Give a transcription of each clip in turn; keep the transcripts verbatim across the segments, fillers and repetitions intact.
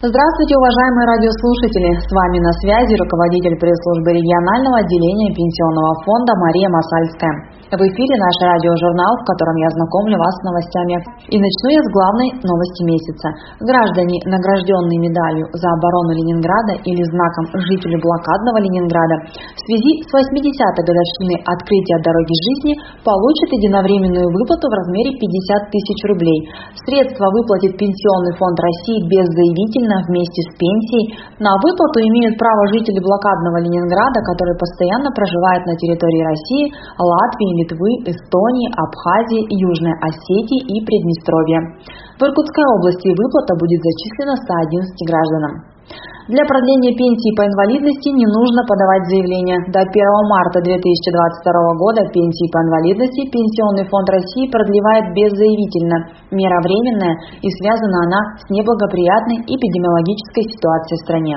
Здравствуйте, уважаемые радиослушатели! С вами на связи руководитель пресс-службы регионального отделения Пенсионного фонда Мария Масальская. В эфире наш радиожурнал, в котором я знакомлю вас с новостями. И начну я с главной новости месяца. Граждане, награжденные медалью за оборону Ленинграда или знаком жителю блокадного Ленинграда, в связи с восьмидесятой годовщиной открытия дороги жизни получат единовременную выплату в размере пятьдесят тысяч рублей. Средства выплатит Пенсионный фонд России беззаявительно вместе с пенсией. На выплату имеют право жители блокадного Ленинграда, которые постоянно проживают на территории России, Латвии, Литвы, Эстонии, Абхазии, Южной Осетии и Приднестровья. В Иркутской области выплата будет зачислена ста одиннадцати гражданам. Для продления пенсии по инвалидности не нужно подавать заявление. До первого марта две тысячи двадцать второго года пенсии по инвалидности Пенсионный фонд России продлевает беззаявительно. Мера временная, и связана она с неблагоприятной эпидемиологической ситуацией в стране.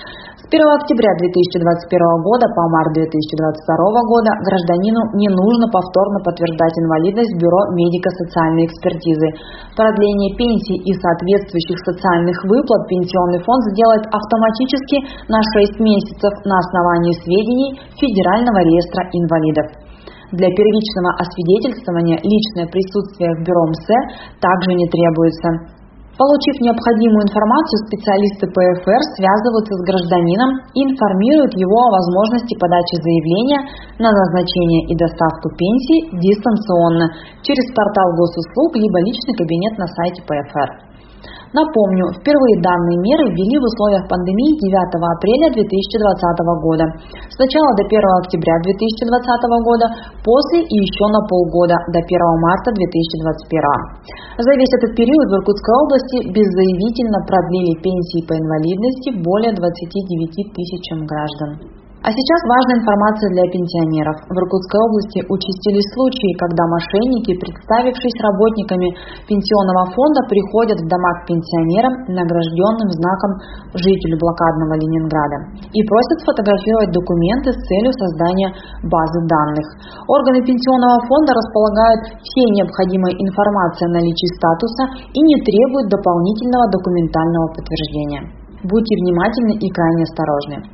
С первого октября две тысячи двадцать первого года по март две тысячи двадцать второго года гражданину не нужно повторно подтверждать инвалидность в Бюро медико-социальной экспертизы. Продление пенсий и соответствующих социальных выплат Пенсионный фонд сделает автоматически на шесть месяцев на основании сведений Федерального реестра инвалидов. Для первичного освидетельствования личное присутствие в Бюро МСЭ также не требуется. Получив необходимую информацию, специалисты ПФР связываются с гражданином и информируют его о возможности подачи заявления на назначение и доставку пенсии дистанционно через портал госуслуг либо личный кабинет на сайте ПФР. Напомню, впервые данные меры ввели в условиях пандемии девятого апреля две тысячи двадцатого года. Сначала до первого октября две тысячи двадцатого года, после и еще на полгода до первого марта две тысячи двадцать первого. За весь этот период в Иркутской области беззаявительно продлили пенсии по инвалидности более двадцати девяти тысячам граждан. А сейчас важная информация для пенсионеров. В Иркутской области участились случаи, когда мошенники, представившись работниками пенсионного фонда, приходят в дома к пенсионерам, награжденным знаком жителю блокадного Ленинграда, и просят сфотографировать документы с целью создания базы данных. Органы пенсионного фонда располагают всей необходимой информацией о наличии статуса и не требуют дополнительного документального подтверждения. Будьте внимательны и крайне осторожны.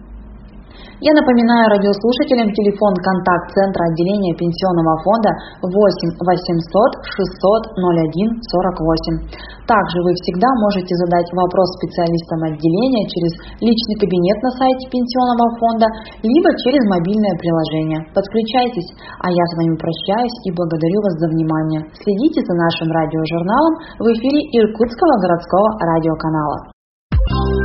Я напоминаю радиослушателям телефон контакт-центра отделения Пенсионного фонда восемь восемьсот шестьсот ноль один сорок восемь. Также вы всегда можете задать вопрос специалистам отделения через личный кабинет на сайте Пенсионного фонда, либо через мобильное приложение. Подключайтесь, а я с вами прощаюсь и благодарю вас за внимание. Следите за нашим радиожурналом в эфире Иркутского городского радиоканала.